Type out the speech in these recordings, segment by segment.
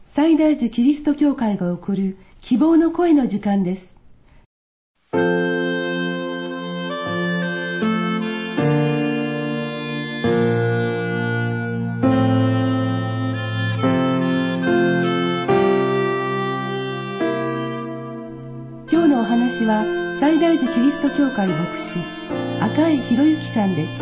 西大寺キリスト教会が送る希望の声の時間です。今日のお話は西大寺キリスト教会牧師赤江博之さんです。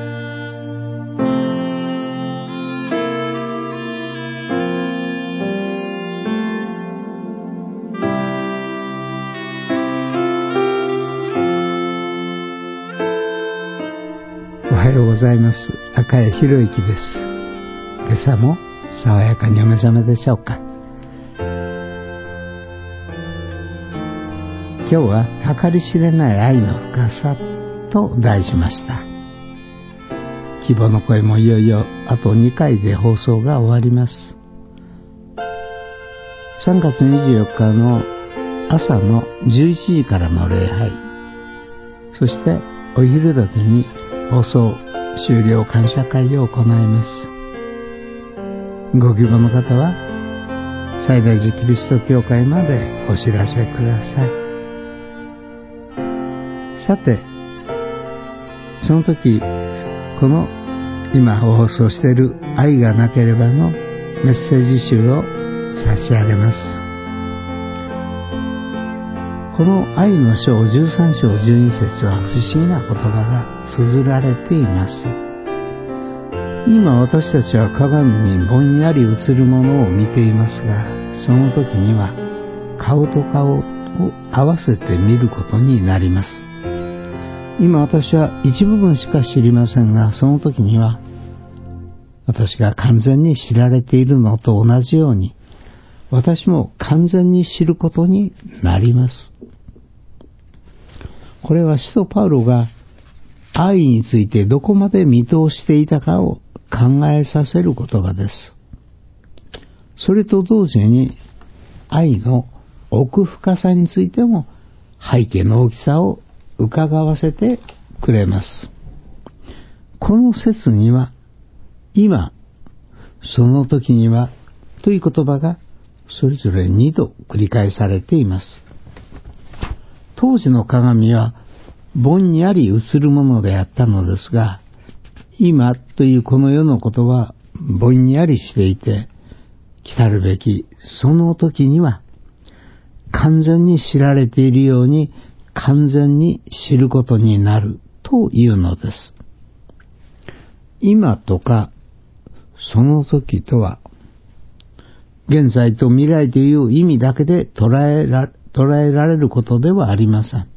おはようございます。赤江博之です。今朝も爽やかにお目覚めでしょうか。今日は計り知れない愛の深さと題しました。希望の声もいよいよあと2回で放送が終わります。3月24日の朝の11時からの礼拝、そしてお昼時に放送終了感謝会を行います。ご希望の方は西大寺キリスト教会までお知らせください。さて、その時この今放送している愛がなければのメッセージ集を差し上げます。この愛の書13章12節は不思議な言葉が綴られています。今私たちは鏡にぼんやり映るものを見ていますが、その時には顔と顔を合わせて見ることになります。今私は一部分しか知りませんが、その時には私が完全に知られているのと同じように、私も完全に知ることになります。これは使徒パウロが愛についてどこまで見通していたかを考えさせる言葉です。それと同時に愛の奥深さについても背景の大きさを伺わせてくれます。この説には今、その時にはという言葉がそれぞれ2度繰り返されています。当時の鏡はぼんやり映るものであったのですが、今というこの世のことはぼんやりしていて、来るべきその時には完全に知られているように完全に知ることになるというのです。今とかその時とは現在と未来という意味だけで捉えられることではありません。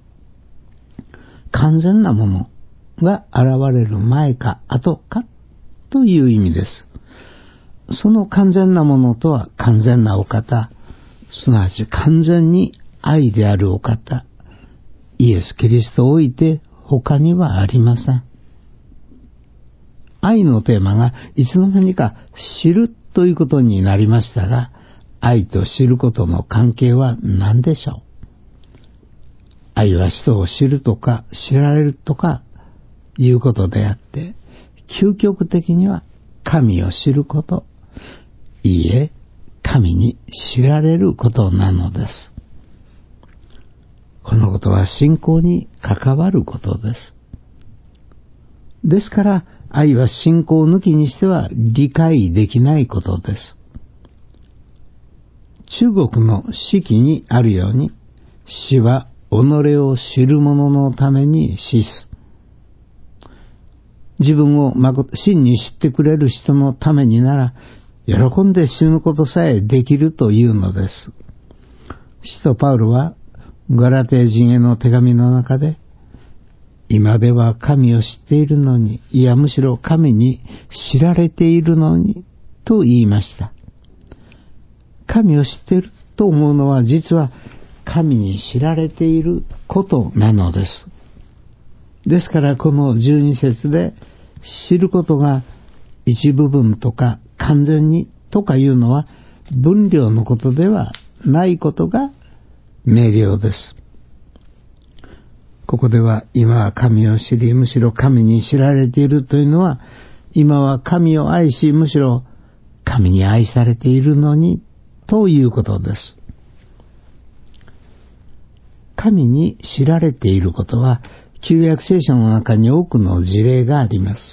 完全なものが現れる前か後かという意味です。その完全なものとは完全なお方、すなわち完全に愛であるお方、イエス・キリストを置いて他にはありません。愛のテーマがいつの間にか知るということになりましたが、愛と知ることの関係は何でしょう。愛は人を知るとか知られるとかいうことであって、究極的には神を知ること、いいえ、神に知られることなのです。このことは信仰に関わることです。ですから愛は信仰抜きにしては理解できないことです。中国の詩記にあるように、死は己を知る者のために死す。自分を真に知ってくれる人のためになら、喜んで死ぬことさえできるというのです。使徒パウロはガラテヤ人への手紙の中で、今では神を知っているのに、いやむしろ神に知られているのにと言いました。神を知っていると思うのは実は神に知られていることなのです。ですからこの12節で知ることが一部分とか完全にとかいうのは分量のことではないことが明瞭です。ここでは今は神を知り、むしろ神に知られているというのは、今は神を愛し、むしろ神に愛されているのにということです。神に知られていることは旧約聖書の中に多くの事例があります。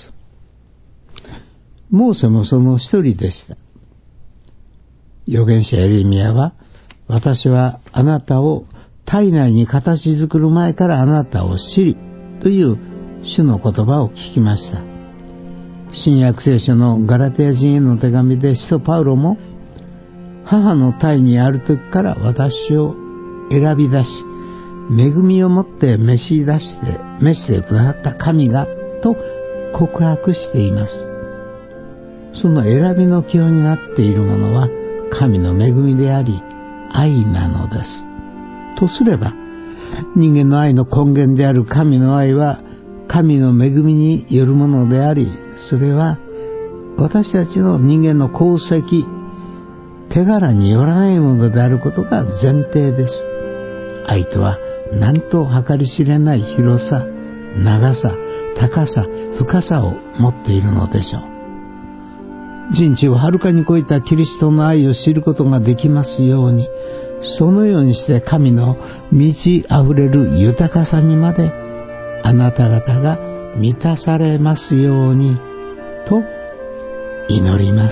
モーセもその一人でした。預言者エレミヤは、私はあなたを体内に形作る前からあなたを知りという主の言葉を聞きました。新約聖書のガラテヤ人への手紙で使徒パウロも、母の体にある時から私を選び出し、恵みをもって召してくださった神がと告白しています。その選びの基本になっているものは神の恵みであり愛なのです。とすれば、人間の愛の根源である神の愛は神の恵みによるものであり、それは私たちの人間の功績、手柄によらないものであることが前提です。愛とはなんと計り知れない広さ、長さ、高さ、深さを持っているのでしょう。人知をはるかに超えたキリストの愛を知ることができますように、そのようにして神の満ち溢れる豊かさにまであなた方が満たされますようにと祈ります。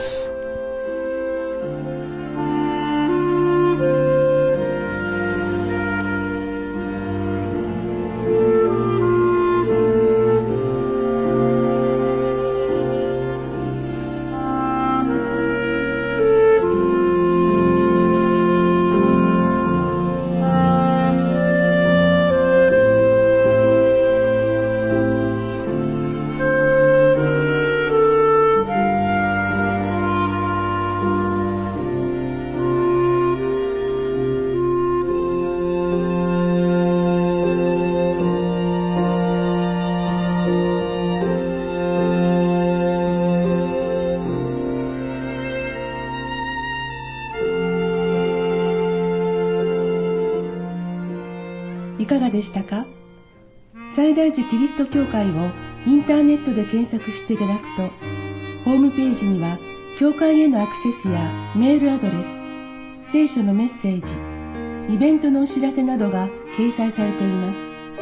いかがでしたか？最大寺キリスト教会をインターネットで検索していただくと、ホームページには教会へのアクセスやメールアドレス、聖書のメッセージ、イベントのお知らせなどが掲載されています。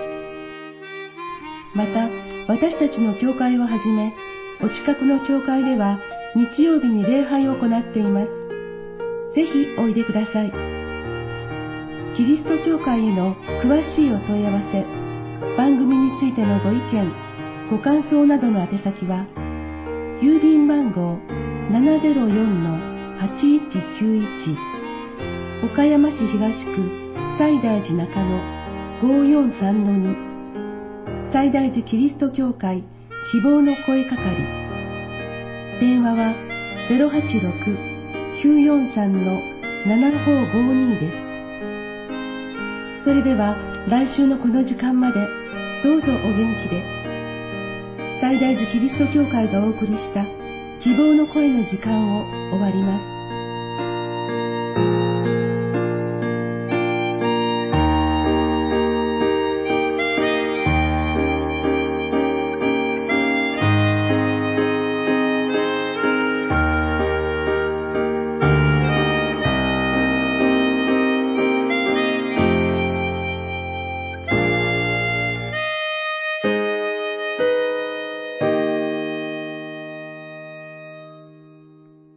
また、私たちの教会をはじめ、お近くの教会では日曜日に礼拝を行っています。ぜひおいでください。キリスト教会への詳しいお問い合わせ、番組についてのご意見、ご感想などの宛先は、郵便番号 704-8191 岡山市東区西大寺中野 543-2 西大寺キリスト教会希望の声係。電話は 086-943-7552 です。それでは来週のこの時間までどうぞお元気で。西大寺キリスト教会がお送りした希望の声の時間を終わります。